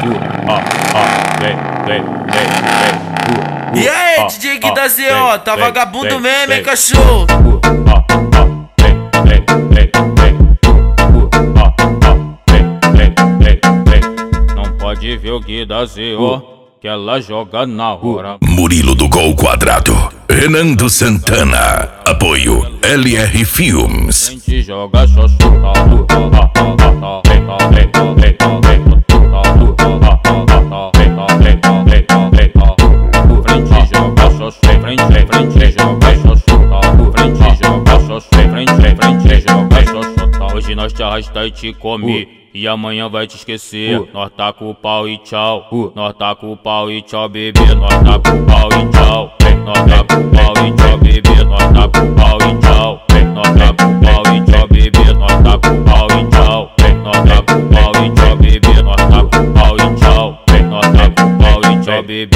E aí, DJ Gui da ZO, tá vagabundo mesmo, hein, cachorro? Não pode ver o Gui da ZO, que ela joga na hora. Murilo do Gol Quadrado, Renando Santana, apoio LR Filmes. A gente joga só Hoje nós te arrasta e te come, e amanhã vai te esquecer. Nós tá com o pau e tchau, nós tá com o pau e tchau, bebê. Nós tá com o pau e tchau, nós tá com o pau e tchau, bebê. Nós tá com o pau e tchau, nós tá com o pau e tchau, bebê. Nós tá com o pau e tchau, nós tá com o pau e tchau, bebê. Nós tá com o pau e tchau, nós tá com o pau e tchau, bebê.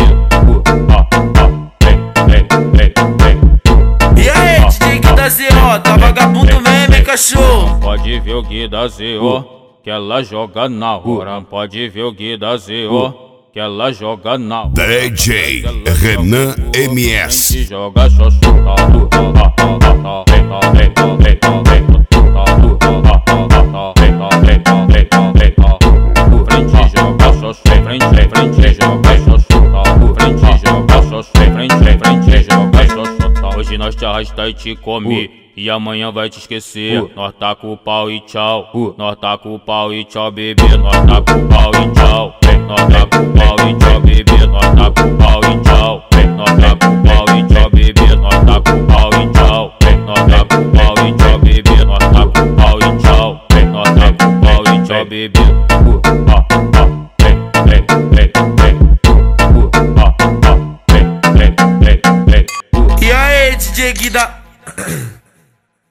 E aí, DJ Gui da ZO, tá vagabundo mesmo, hein, cachorro? Pode ver o Gui da ZO, que ela joga na hora. Pode ver o Gui da ZO, que ela joga na hora. DJ Renan MS. Joga só Hoje nós te arrasta e te come, e amanhã vai te esquecer. Nós tá com o pau e tchau, nós tá com o pau e tchau, bebê. Nós tá com o pau e tchau, nós tá com o pau e tchau, bebê. Nós tá com o pau e tchau, nós tá com o pau e tchau, bebê. Nós tá com o pau e tchau, nós tá com o pau e tchau, bebê. Nós tá com o pau e tchau, nós tá com o pau e tchau, bebê. E aí, DJ Gui da...